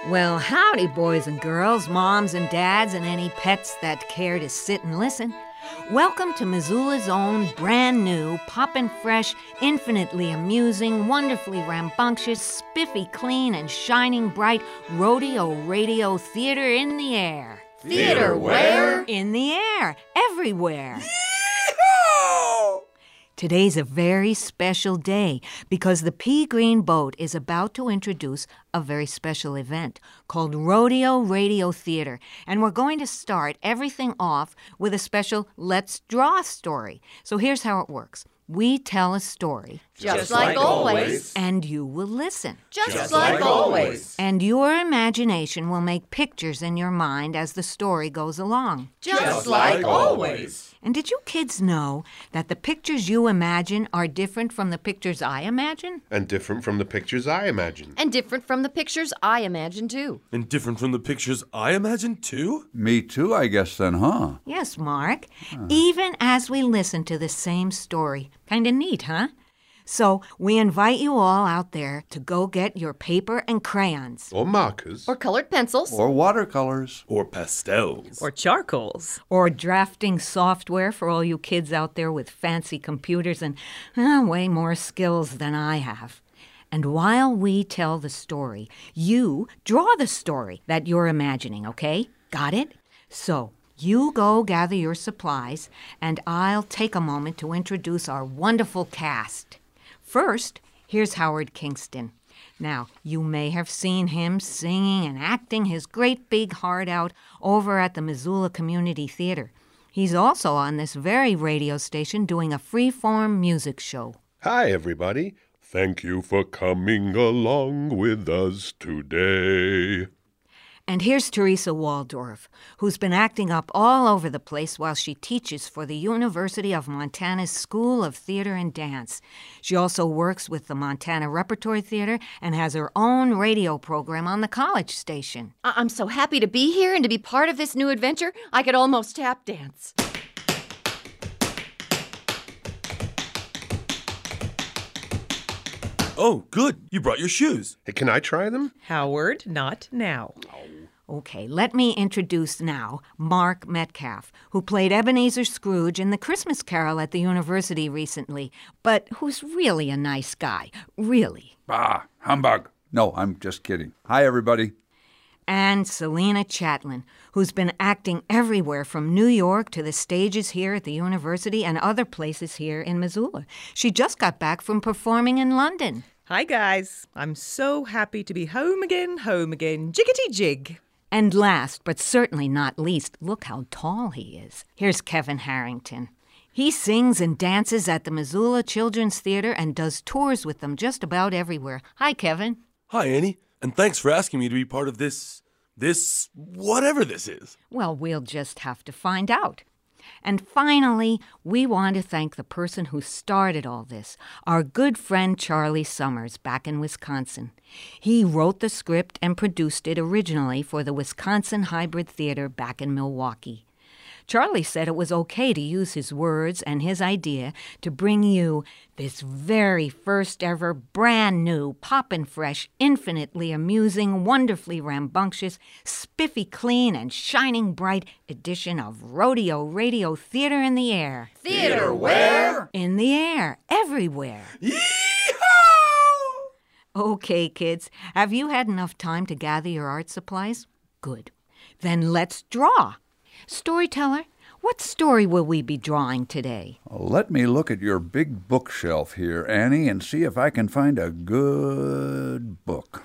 Well, howdy, boys and girls, moms and dads, and any pets that care to sit and listen. Welcome to Missoula's own brand new, poppin' fresh, infinitely amusing, wonderfully rambunctious, spiffy clean, and shining bright rodeo radio theater in the air. Theater where? In the air, everywhere. Today's a very special day because the Pea Green Boat is about to introduce a very special event called Rodeo Radio Theater. And we're going to start everything off with a special Let's Draw story. So here's how it works. We tell a story. Just like always. And you will listen. Just like always. And your imagination will make pictures in your mind as the story goes along. Just like always. And did you kids know that the pictures you imagine are different from the pictures I imagine? And different from the pictures I imagine. And different from the pictures I imagine, too. And different from the pictures I imagine, too? Me too, I guess then, huh? Yes, Mark. Even as we listen to the same story. Kinda neat, huh? So we invite you all out there to go get your paper and crayons. Or markers. Or colored pencils. Or watercolors. Or pastels. Or charcoals. Or drafting software for all you kids out there with fancy computers and way more skills than I have. And while we tell the story, you draw the story that you're imagining, okay? Got it? So you go gather your supplies, and I'll take a moment to introduce our wonderful cast. First, here's Howard Kingston. Now, you may have seen him singing and acting his great big heart out over at the Missoula Community Theater. He's also on this very radio station doing a free-form music show. Hi, everybody. Thank you for coming along with us today. And here's Teresa Waldorf, who's been acting up all over the place while she teaches for the University of Montana's School of Theater and Dance. She also works with the Montana Repertory Theater and has her own radio program on the college station. I'm so happy to be here and to be part of this new adventure, I could almost tap dance. Oh, good. You brought your shoes. Hey, can I try them? Howard, not now. Okay, let me introduce now Mark Metcalf, who played Ebenezer Scrooge in The Christmas Carol at the university recently, but who's really a nice guy, really. Bah, humbug. No, I'm just kidding. Hi, everybody. And Selena Chatlin, who's been acting everywhere from New York to the stages here at the university and other places here in Missoula. She just got back from performing in London. Hi, guys. I'm so happy to be home again, jiggity jig. And last, but certainly not least, look how tall he is. Here's Kevin Harrington. He sings and dances at the Missoula Children's Theater and does tours with them just about everywhere. Hi, Kevin. Hi, Annie. And thanks for asking me to be part of this, whatever this is. Well, we'll just have to find out. And finally, we want to thank the person who started all this, our good friend Charlie Summers back in Wisconsin. He wrote the script and produced it originally for the Wisconsin Hybrid Theater back in Milwaukee. Charlie said it was okay to use his words and his idea to bring you this very first ever brand new, poppin' fresh, infinitely amusing, wonderfully rambunctious, spiffy clean, and shining bright edition of Rodeo Radio Theater in the Air. Theater where? In the air, everywhere. Yee-haw! Okay, kids, have you had enough time to gather your art supplies? Good. Then let's draw. Storyteller, what story will we be drawing today? Let me look at your big bookshelf here, Annie, and see if I can find a good book.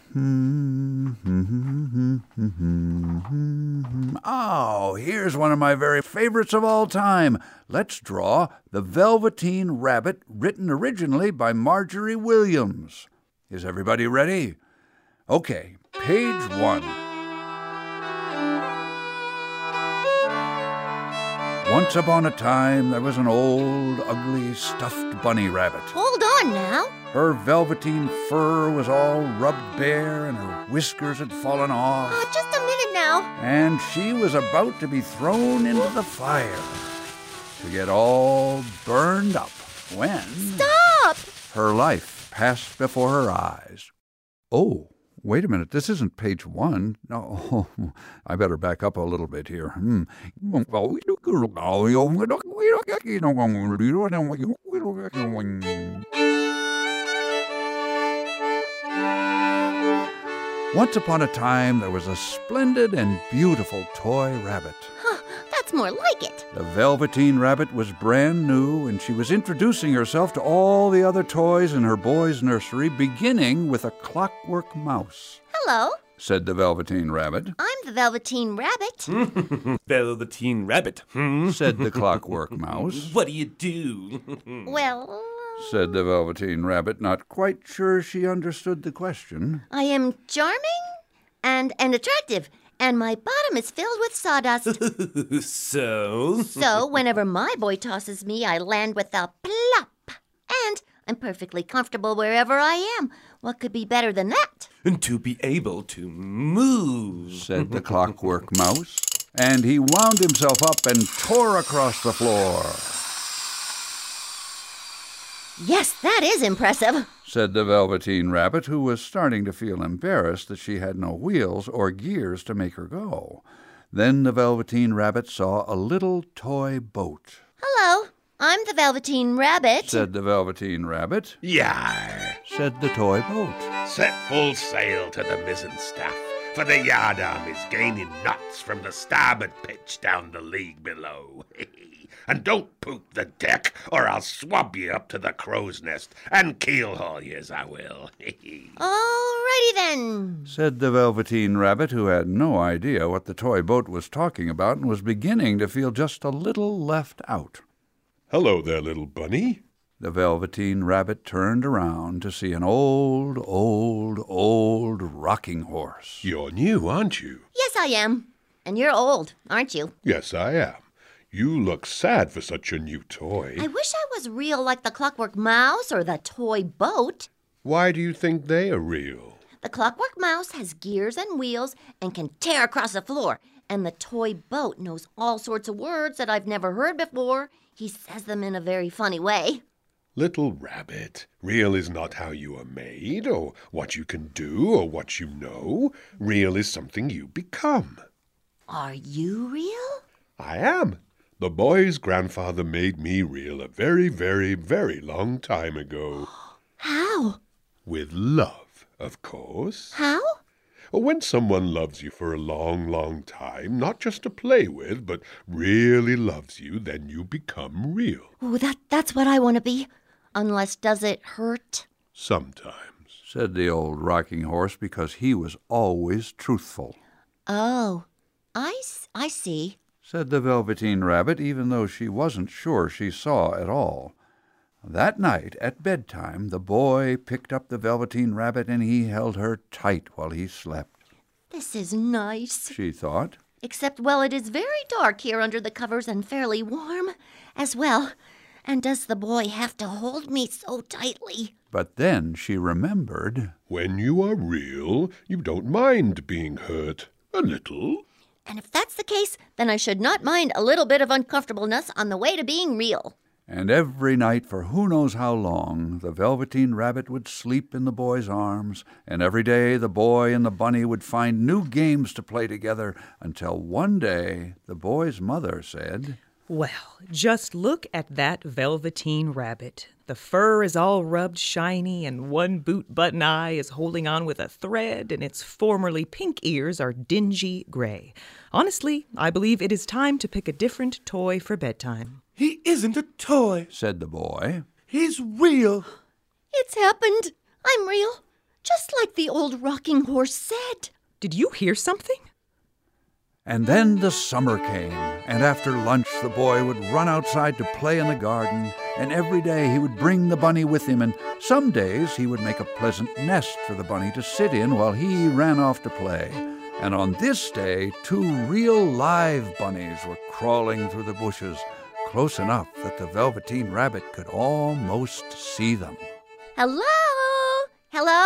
Oh, here's one of my very favorites of all time. Let's draw The Velveteen Rabbit, written originally by Marjorie Williams. Is everybody ready? Okay, page 1. Once upon a time, there was an old, ugly, stuffed bunny rabbit. Hold on now. Her velveteen fur was all rubbed bare and her whiskers had fallen off. Just a minute now. And she was about to be thrown into the fire to get all burned up when... Stop! Her life passed before her eyes. Oh, Wait a minute, this isn't page 1. No, I better back up a little bit here. Once upon a time, there was a splendid and beautiful toy rabbit. That's more like it. The Velveteen Rabbit was brand new, and she was introducing herself to all the other toys in her boy's nursery, beginning with a Clockwork Mouse. Hello, Said the Velveteen Rabbit. I'm the Velveteen Rabbit. Velveteen Rabbit. Said the Clockwork Mouse. What do you do? Well, Said the Velveteen Rabbit, not quite sure she understood the question. I am charming and attractive, and my bottom is filled with sawdust. So? So whenever my boy tosses me, I land with a plop. And I'm perfectly comfortable wherever I am. What could be better than that? And to be able to move. Said the Clockwork Mouse. And he wound himself up and tore across the floor. Yes, that is impressive. Said the Velveteen Rabbit, who was starting to feel embarrassed that she had no wheels or gears to make her go. Then the Velveteen Rabbit saw a little toy boat. Hello, I'm the Velveteen Rabbit. Said the Velveteen Rabbit. Yar! Said the toy boat. Set full sail to the mizzen staff, for the yardarm is gaining knots from the starboard pitch down the league below. And don't poop the deck, or I'll swab you up to the crow's nest and keel-haul yez, I will. Alrighty then. Said the Velveteen Rabbit, who had no idea what the toy boat was talking about and was beginning to feel just a little left out. Hello there, little bunny. The Velveteen Rabbit turned around to see an old rocking horse. You're new, aren't you? Yes, I am. And you're old, aren't you? Yes, I am. You look sad for such a new toy. I wish I was real like the Clockwork Mouse or the toy boat. Why do you think they are real? The Clockwork Mouse has gears and wheels and can tear across the floor. And the toy boat knows all sorts of words that I've never heard before. He says them in a very funny way. Little rabbit, real is not how you are made, or what you can do, or what you know. Real is something you become. Are you real? I am. The boy's grandfather made me real a very, very, very long time ago. How? With love, of course. How? When someone loves you for a long, long time, not just to play with, but really loves you, then you become real. Ooh, that's what I want to be. Unless, does it hurt? Sometimes. Said the old rocking horse, because he was always truthful. Oh, I see. Said the Velveteen Rabbit, even though she wasn't sure she saw at all. That night, at bedtime, the boy picked up the Velveteen Rabbit and he held her tight while he slept. This is nice. She thought. Except, well, it is very dark here under the covers and fairly warm as well. And does the boy have to hold me so tightly? But then she remembered. When you are real, you don't mind being hurt. A little. And if that's the case, then I should not mind a little bit of uncomfortableness on the way to being real. And every night for who knows how long, the Velveteen Rabbit would sleep in the boy's arms, and every day the boy and the bunny would find new games to play together, until one day the boy's mother said, Well, just look at that Velveteen Rabbit. The fur is all rubbed shiny, and one boot button eye is holding on with a thread, and its formerly pink ears are dingy gray. Honestly, I believe it is time to pick a different toy for bedtime. He isn't a toy. said the boy. He's real. It's happened. I'm real. Just like the old rocking horse said. Did you hear something? And then the summer came, and after lunch the boy would run outside to play in the garden, and every day he would bring the bunny with him, and some days he would make a pleasant nest for the bunny to sit in while he ran off to play. And on this day, 2 real live bunnies were crawling through the bushes, close enough that the Velveteen Rabbit could almost see them. Hello? Hello?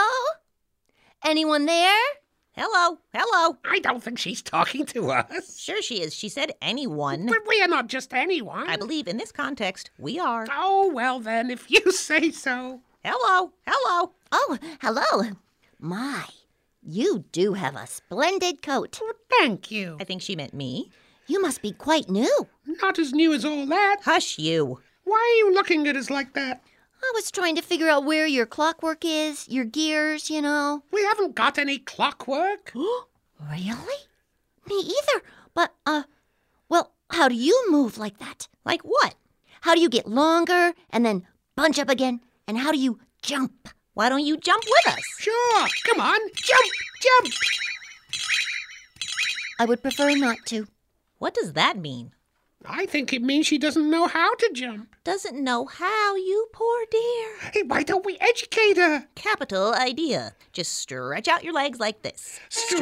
Anyone there? Hello, hello. I don't think she's talking to us. Sure she is. She said anyone. But we are not just anyone. I believe in this context, we are. Oh, well then, if you say so. Hello, hello. Oh, hello. My, You do have a splendid coat. Thank you. I think she meant me. You must be quite new. Not as new as all that. Hush you. Why are you looking at us like that? I was trying to figure out where your clockwork is, your gears, you know. We haven't got any clockwork. Really? Me either. But, well, how do you move like that? Like what? How do you get longer and then bunch up again? And how do you jump? Why don't you jump with us? Sure. Come on. Jump, jump. I would prefer not to. What does that mean? I think it means she doesn't know how to jump. Doesn't know how, you poor dear. Hey, why don't we educate her? Capital idea. Just stretch out your legs like this. Stretch.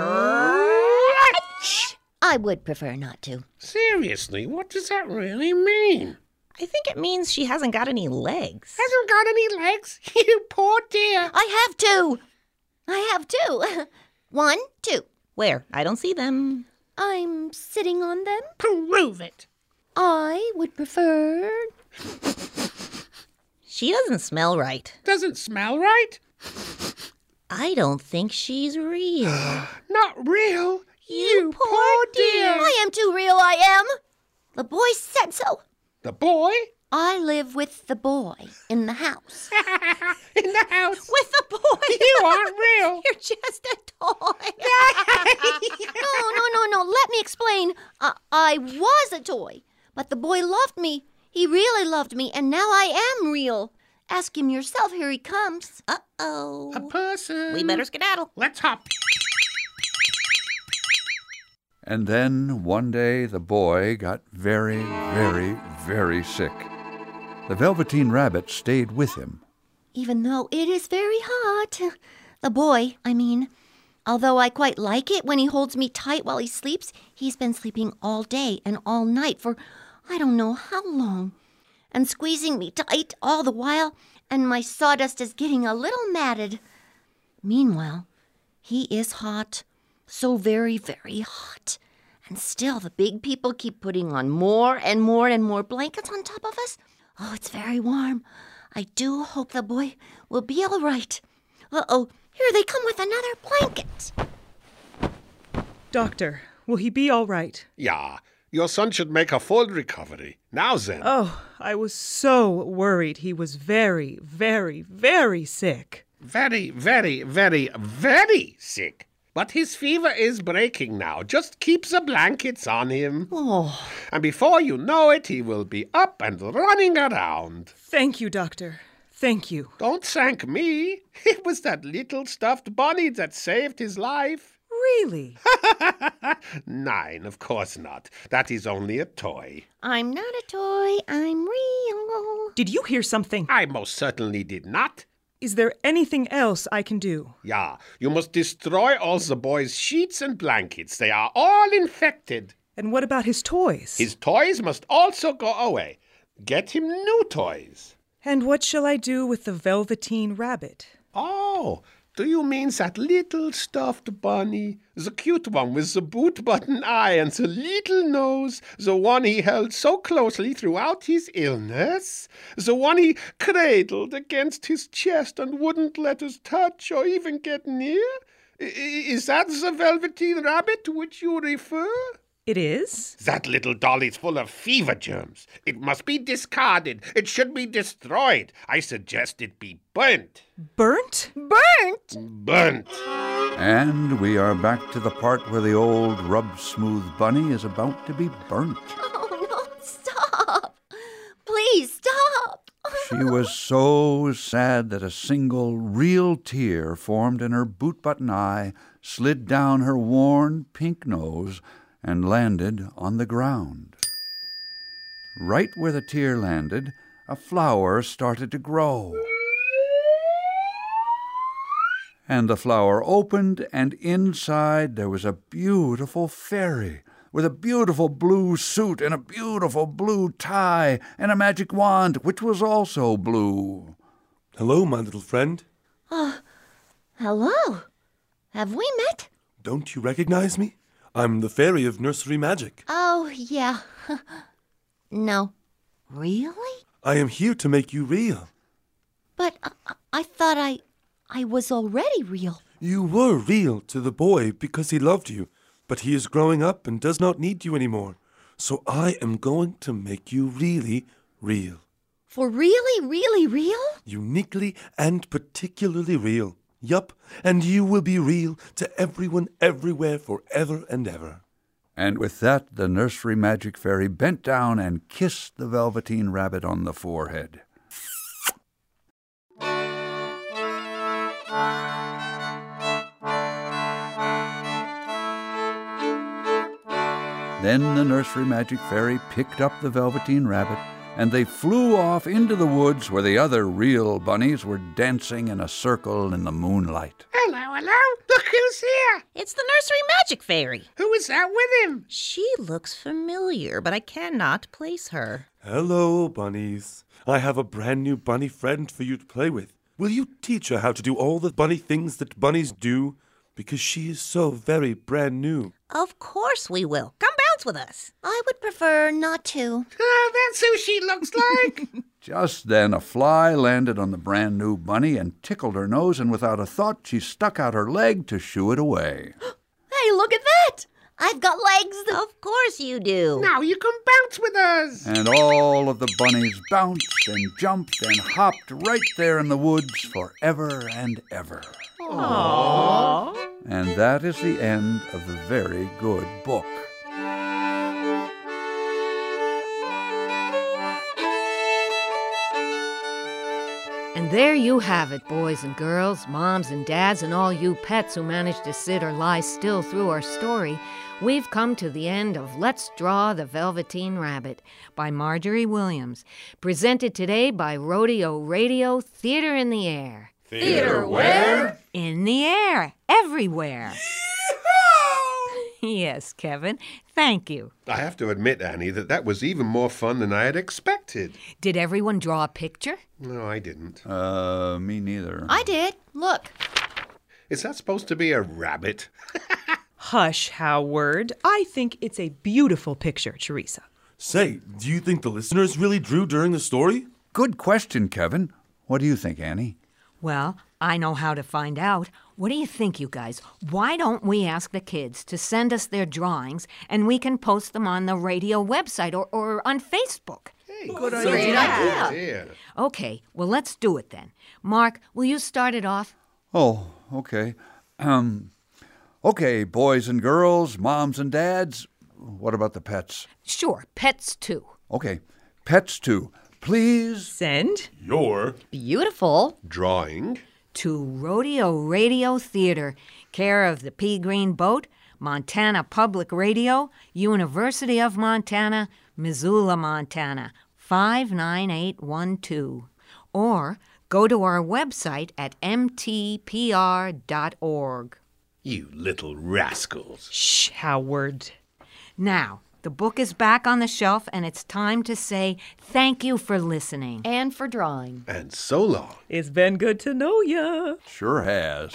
I would prefer not to. Seriously, what does that really mean? I think it means she hasn't got any legs. Hasn't got any legs? You poor dear. I have two. I have two. 1, 2. Where? I don't see them. I'm sitting on them. Prove it. I would prefer... She doesn't smell right. Doesn't smell right? I don't think she's real. Not real. You poor dear. I am too real, I am. The boy said so. The boy? I live with the boy in the house. In the house. With the boy. You aren't real. You're just a toy. No. Let me explain. I was a toy, but the boy loved me. He really loved me, and now I am real. Ask him yourself. Here he comes. Uh-oh. A person. We better skedaddle. Let's hop. And then one day the boy got very, very, very sick. The Velveteen Rabbit stayed with him. Even though it is very hot. The boy, I mean. Although I quite like it when he holds me tight while he sleeps, he's been sleeping all day and all night for I don't know how long. And squeezing me tight all the while, and my sawdust is getting a little matted. Meanwhile, he is hot. So very, very hot. And still the big people keep putting on more and more and more blankets on top of us. Oh, it's very warm. I do hope the boy will be all right. Uh-oh, here they come with another blanket. Doctor, will he be all right? Yeah, your son should make a full recovery. Now then. Oh, I was so worried. He was very, very, very sick. Very, very, very, very sick. But his fever is breaking now. Just keep the blankets on him. Oh, And before you know it, he will be up and running around. Thank you, Doctor. Thank you. Don't thank me. It was that little stuffed bunny that saved his life. Really? 9, of course not. That is only a toy. I'm not a toy. I'm real. Did you hear something? I most certainly did not. Is there anything else I can do? Yeah, you must destroy all the boy's sheets and blankets. They are all infected. And what about his toys? His toys must also go away. Get him new toys. And what shall I do with the Velveteen Rabbit? Oh, do you mean that little stuffed bunny? The cute one with the boot-button eye and the little nose? The one he held so closely throughout his illness? The one he cradled against his chest and wouldn't let us touch or even get near? Is that the Velveteen Rabbit to which you refer? It is? That little doll is full of fever germs. It must be discarded. It should be destroyed. I suggest it be burnt. Burnt? Burnt. And we are back to the part where the old rub-smooth bunny is about to be burnt. Oh, no, stop. Please, stop. She was so sad that a single real tear formed in her boot-button eye, slid down her worn pink nose, and landed on the ground. Right where the tear landed, a flower started to grow. And the flower opened, and inside there was a beautiful fairy with a beautiful blue suit and a beautiful blue tie and a magic wand, which was also blue. Hello, my little friend. Hello. Have we met? Don't you recognize me? I'm the fairy of nursery magic. Oh, yeah. No. Really? I am here to make you real. But I thought I was already real. You were real to the boy because he loved you, but he is growing up and does not need you anymore. So I am going to make you really real. For really, really real? Uniquely and particularly real. Yup, and you will be real to everyone everywhere forever and ever. And with that, the nursery magic fairy bent down and kissed the Velveteen Rabbit on the forehead. Then the nursery magic fairy picked up the Velveteen Rabbit, and they flew off into the woods where the other real bunnies were dancing in a circle in the moonlight. Hello, hello. Look who's here. It's the nursery magic fairy. Who is that with him? She looks familiar, but I cannot place her. Hello, bunnies. I have a brand new bunny friend for you to play with. Will you teach her how to do all the bunny things that bunnies do? Because she is so very brand new. Of course we will. Come bounce with us. I would prefer not to. Oh, that's who she looks like. Just then a fly landed on the brand new bunny and tickled her nose, and without a thought she stuck out her leg to shoo it away. Hey, look at that! I've got legs. Of course you do. Now you can bounce with us. And all of the bunnies bounced and jumped and hopped right there in the woods forever and ever. Aww. And that is the end of the very good book. And there you have it, boys and girls, moms and dads, and all you pets who managed to sit or lie still through our story. We've come to the end of Let's Draw the Velveteen Rabbit by Marjorie Williams, presented today by Rodeo Radio Theater in the Air. Theater where? In the air, everywhere. Yes, Kevin, thank you. I have to admit, Annie, that was even more fun than I had expected. Did everyone draw a picture? No, I didn't. Me neither. I did. Look. Is that supposed to be a rabbit? Hush, Howard. I think it's a beautiful picture, Teresa. Say, do you think the listeners really drew during the story? Good question, Kevin. What do you think, Annie? Well, I know how to find out. What do you think, you guys? Why don't we ask the kids to send us their drawings and we can post them on the radio website or on Facebook? Hey, Good Great idea. idea. Okay, well, let's do it then. Mark, will you start it off? Oh, okay. Okay, boys and girls, moms and dads. What about the pets? Sure, pets too. Okay, pets too. Please. Send. Your Beautiful. Drawing. To Rodeo Radio Theater, care of the Pea Green Boat, Montana Public Radio, University of Montana, Missoula, Montana, 59812. Or go to our website at mtpr.org. You little rascals. Shh, Howard. Now, the book is back on the shelf, and it's time to say thank you for listening. And for drawing. And so long. It's been good to know ya. Sure has.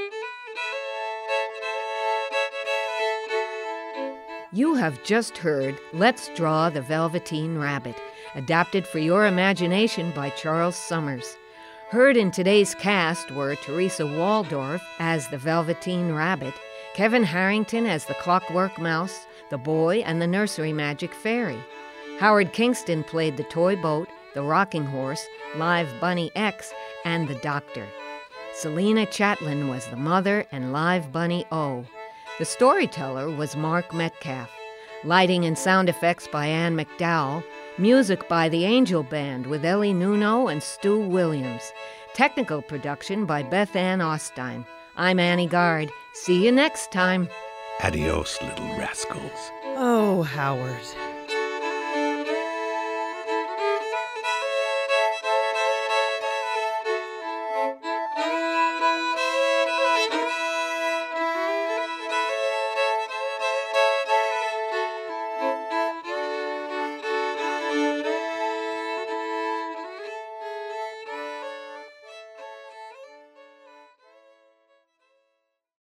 You have just heard Let's Draw the Velveteen Rabbit, adapted for your imagination by Charles Summers. Heard in today's cast were Teresa Waldorf as the Velveteen Rabbit, Kevin Harrington as the Clockwork Mouse, the Boy, and the Nursery Magic Fairy. Howard Kingston played the Toy Boat, the Rocking Horse, Live Bunny X, and the Doctor. Selena Chatlin was the Mother and Live Bunny O. The storyteller was Mark Metcalf. Lighting and sound effects by Ann McDowell. Music by the Angel Band with Ellie Nuno and Stu Williams. Technical production by Beth Ann Ostein. I'm Annie Gard. See you next time. Adios, little rascals. Oh, Howard.